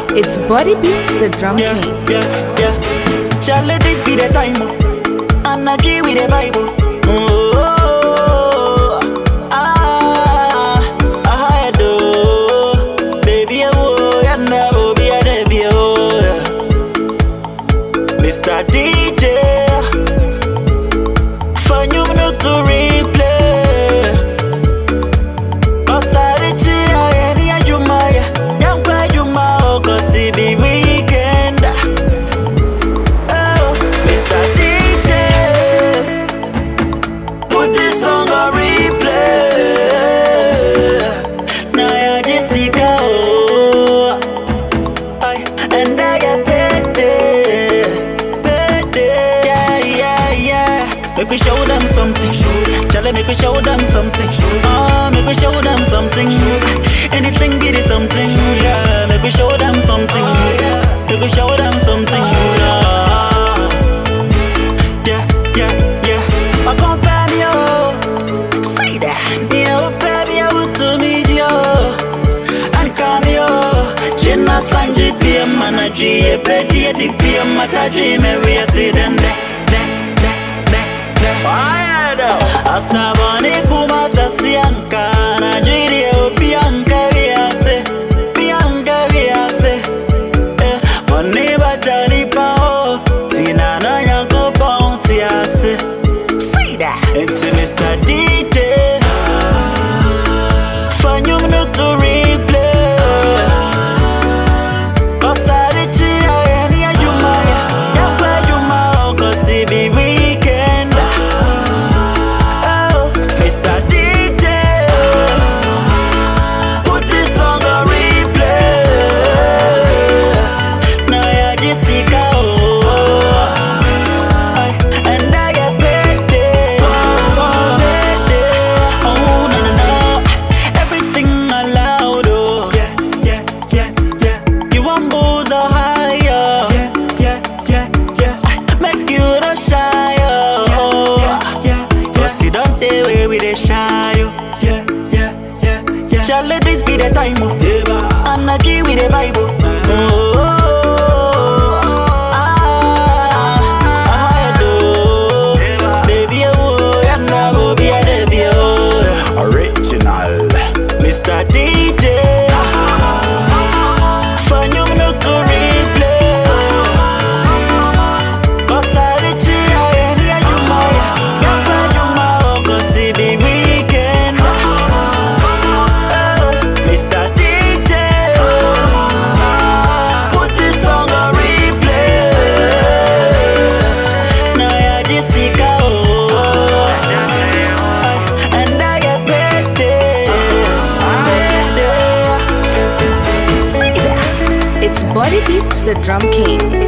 It's Body Beats, the drum Yeah, king. yeah. Shall let this be the time? And I agree with the Bible. I do. Baby, I never be a debut. Mr. DJ, for you not to replay. Osarichi, I any you my, young by you my, cause it be weekend. Oh, Mr. DJ, put this song on replay. Now you're Jessica, oh, and I get paid. Make we show them something. Charlie, make we show them something. Make we show them something. Anything get it something. Yeah, make we show them something. Make we show them something. Yeah. I confirm you. Say that. Yeah, baby, I want to meet you. And come you. Jenna Sanji PM manager. Petty the PM mata dream. We are sitting there. Asabani kuma sasianka na jiri opianka viase Mone batani pao tina na yanko bounty ase. Say that. Into Mr. DJ, find you not to replay. Osarichi ayeni ajumaya yakwa ajumao cause it be weekend. Mr. DJ, put this song on replay. Now you're Jessica, oh, and I get paid. Oh, no. Everything allowed, oh. Yeah. You want booze or higher? Yeah. Make you the shy, oh. Cause you don't stay away with a shy, oh. Yeah. Shall let this be the time, oh. And I agree with the Bible. I do. Baby, I never be a debut. Original Mr. DJ, find you not to replay. Osarichi, I any ajumaya yakwa ajumao cause it be weekend. Mr. DJ, put this song on replay. Now you're Jessica, oh, and I get paid. See that? It's Body Beats, the drum king.